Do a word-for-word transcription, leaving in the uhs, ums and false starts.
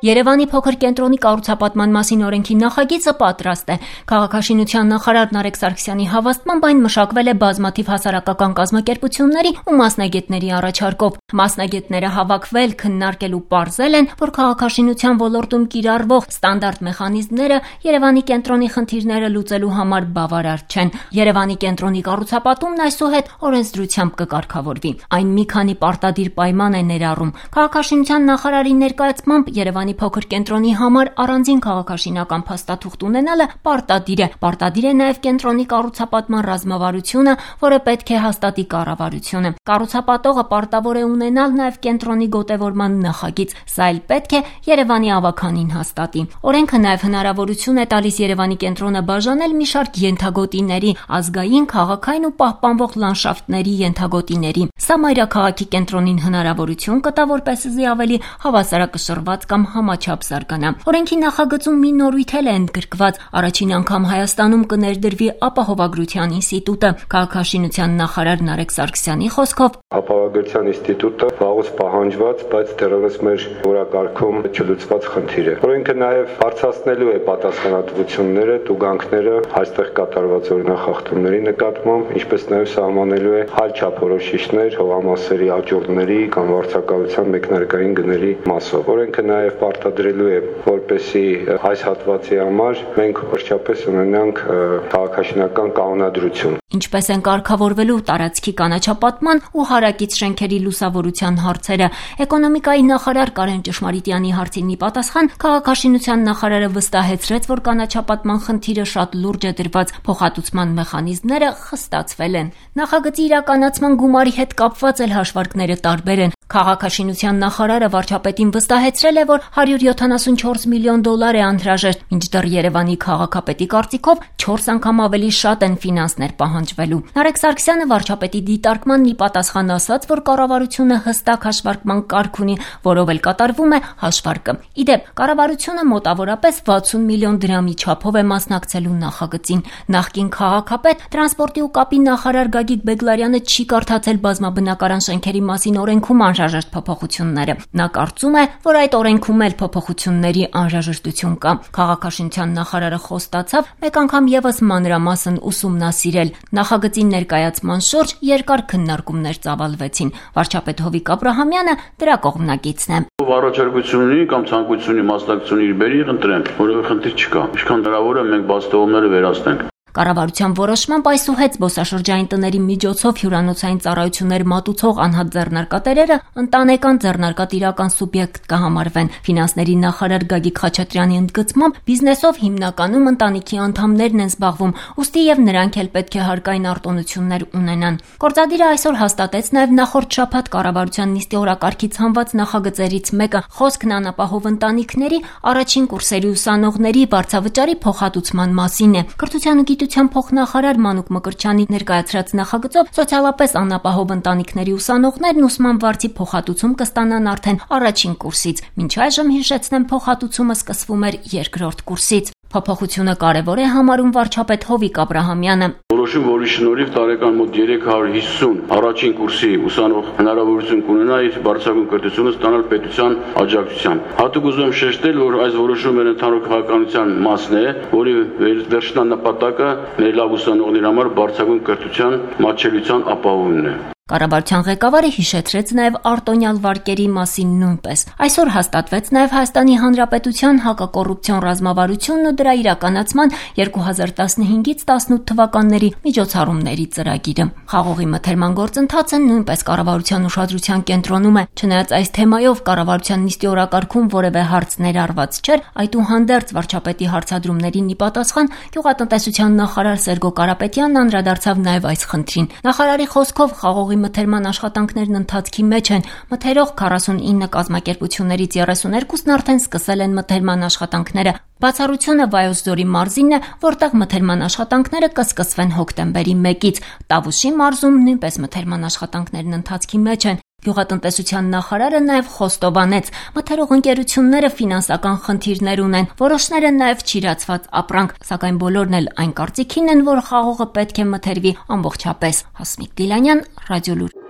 Երևանի փոքր կենտրոնի կառուցապատման մասին օրենքի նախագիծը պատրաստ է։ Քաղաքաշինության նախարար Նարեկ Սարգսյանի հավաստմամբ այն մշակվել է բազմաթիվ հասարակական կազմակերպությունների ու մասնագետների առաջարկով։ Մասնագետները հավաքվել, քննարկել ու պարզել են, որ քաղաքաշինության ոլորտում կիրառվող ստանդարտ մեխանիզմները Երևանի կենտրոնի խնդիրները լուծելու համար բավարար չեն։ Երևանի կենտրոնի կառուցապատումն այսուհետ օրենսդրությամբ կկարգավորվի։ Այն մի քանի պարտադիր պայման է ներառում։ Քաղաքաշինության նախարարի ներկայացմամբ Երևանի փոքր կենտրոնի համար առանձին քաղաքաշինական փաստաթուղթ ունենալը պարտադիր է։ Պարտադիր է նաև կենտրոնի կառուցապատման ռազմավարությունը, որը պետք է հաստատի կառավարությունը։ Կառուցապատողը պարտավոր է ունենալ նաև կենտրոնի գոտևորման նախագիծ, սա էլ պետք է Երևանի ավականին հաստատի։ Օրենքը նաև հնարավորություն է տալիս Երևանի կենտրոնը բաժանել մի շարք ենթագոտիների, ազգային, քաղաքային ու պահպանվող լանդշաֆտների ենթագոտիների։ Սա մայրաքաղաքի կենտրոնին հնարավորություն կտա, որպեսզի ավելի հավասարակշռված կամ համաչափ զարգանա։ Օրենքի նախագծում մի նորույթ էլ է ընդգրկված։ Առաջին անգամ Հայաստանում կներդրվի ապահովագրության ինստիտուտը։ Քաղաքաշինության նախարար Նարեկ Սարգսյանի խոսքով ապահովագրության ինստիտուտը վաղուց պահանջված, բայց դեռևս մեր օրակարգում չլուծված խնդիր է։ Օրենքը նաև բարձրացնելու է պատասխանատվությունները, տուգանքները այստեղ կատարված օրինախախտումների նկատմամբ, ինչպես նաև սահմանելու է հալ չափորոշիչներ հողամասերի աճուրդների կամ վարձակալության մեկնարկային գների մասով։ Օրենքը նաև պարտադրելու է, որպեսզի այս հատվածի համար մենք վերջապես ունենանք քաղաքաշինական կանոնադրություն։ Ինչպես են կարգավորվելու տարածքի կանաչապատման ու հարակից շենքերի լուսավորության հարցերը։ Էկոնոմիկայի նախարար Կարեն Ճշմարիտյանի հարցին ի պատասխան քաղաքաշինության նախարարը վստահեցրեց, որ կանաչապատման խնդիրը շատ լուրջ է դրված, փոխհատուցման մեխանիզմները խստացվել են։ Նախագծի իրականացման գումարի հետ կապված էլ հաշվարկները տարբեր են։ Քաղաքաշինության նախարարը վարչապետին վստահեցրել է, որ հարյուր յոթանասունչորս միլիոն դոլար է անհրաժեշտ, մինչդեռ Երևանի քաղաքապետի կարծիքով չորս անգամ ավելի շատ են ֆինանսներ պահանջվելու։ Նարեկ Սարգսյանը վարչապետի դիտարկմանն ի պատասխան ասաց, որ կառավարությունը հստակ հաշվարկման կարգ ունի, որով էլ կատարվում է հաշվարկը։ Իդեպ, կառավարությունը մոտավորապես վաթսուն միլիոն դրամի չափով է մասնակցելու նախագծին։ Նախկին քաղաքապետ, տրանսպորտի ու կապի նախարար Գագիկ Բեգլարյանը չի կարդացել բազմաբնակարան շենքերի մասին օրենքում անհրաժեշտ փոփոխությունները։ Նա կարծում է, որ այդ օրենքում էլ փոփոխությունների անհրաժեշտություն կա։ Քաղաքաշինության նախարարը խոստացավ մեկ անգամ եւս մանրամասն ուսումնասիրել։ Նախագծի ներկայացման շուրջ երկար քննարկումներ ծավալվեցին։ Վարչապետ Հովիկ Աբրահամյանը դրա կողմնակիցն է։ Առաջարկություն ունի կամ ցանկություն ունի մասնակցություն իր բերի, ընտրենք, որովհետեւ խնդիր չկա։ Ինչքան հնարավոր է մենք բաց թողումները վերացնենք։ Կառավարության որոշմամբ այսուհետ զբոսաշրջային տների միջոցով հյուրանոցային ծառայություններ մատուցող անհատ ձեռնարկատերերը ընտանեկան ձեռնարկատիրական սուբյեկտ կհամարվեն։ Ֆինանսների նախարար Գագիկ Խաչատրյանի ընդգծմամբ բիզնեսով հիմնականում ընտանիքի անդամներն են զբաղվում, ուստի եւ նրանք էլ պետք է հարկային արտոնություններ ունենան։ Գործադիրը այսօր հաստատեց նաեւ նախորդ շաբաթ կառավարության նիստի օրակարգից հանված նախագծերից մեկը՝ խոսքն անապահով ընտանիքների առաջին կուրսերի ուսանողների վարձավճարի փոխհատուցման մասին է։ Կրթության ու փոխնախարար Մանուկ Մկրտչյանի ներկայացրած նախագծով սոցիալապես անապահով ընտանիքների ուսանողներն ուսման վարձի փոխհատուցում կստանան արդեն առաջին կուրսից։ Մինչ այժմ հիշեցնեմ, փոխհատուցումը սկսվում էր երկրորդ կուրսից։ Փոփոխությունը կարևոր է համարում վարչապետ Հովիկ Աբրահամյանը։ Որոշում, որի շնորհիվ տարեկան մոտ երեք հարյուր հիսուն առաջին կուրսի ուսանող հնարավորություն կունենա իր բարձրագույն կրթությունը ստանալ պետության աջակցությամբ։ Հատուկ ուզում եմ շեշտել, որ այս որոշումն ընդհանուր քաղաքականության մասն է, որի վերջնանպատակը մեր լավ ուսանողների համար բարձրագույն կրթության մատչելիության ապահովումն է։ Կառավարության ղեկավարը հիշեցրեց նաև արտոնյալ վարկերի մասին նույնպես։ Այսօր հաստատվեց նաև Հայաստանի Հանրապետության հակակոռուպցիոն ռազմավարությունն ու դրա իրականացման երկու հազար տասնհինգից տասնութ թվականների միջոցառումների ծրագիրը։ Խաղողի մթերման գործընթացը նույնպես կառավարության ուշադրության կենտրոնում է։ Չնայած այս թեմայով կառավարության նիստի օրակարգում որևէ հարց ներառված չէր, այդուհանդերձ վարչապետի հարցադրումներին ի պատասխան գյուղատնտեսության նախարար Սերգո Կարապետյանն անդրադարձավ նաև այս խնդրին։ Նախարարի խոսքով խաղողի մթերման աշխատանքներն ընթացքի մեջ են։ Մթերող քառասունինը կազմակերպություններից երեսուներկուսն արդեն սկսել են մթերման աշխատանքները։ Բացառությունը Վայոց ձորի մարզինն է, որտեղ մթերման աշխատանքները կսկսվեն հոկտեմբերի մեկից։ Տավուշի մարզում նույնպես մթերման աշխատանքներն ընթացքի մեջ են։ Գյուղատնտեսության նախարարը նաև խոստովանեց, մթերող ընկերությունները ֆինանսական խնդիրներ ունեն, որոշները նաև չիրացված ապրանք, սակայն բոլորն էլ այն կարծիքին են, որ խաղողը պետք է մթերվի ամբողջապես։ Հասմիկ Գիլանյան, Ռադիոլուր։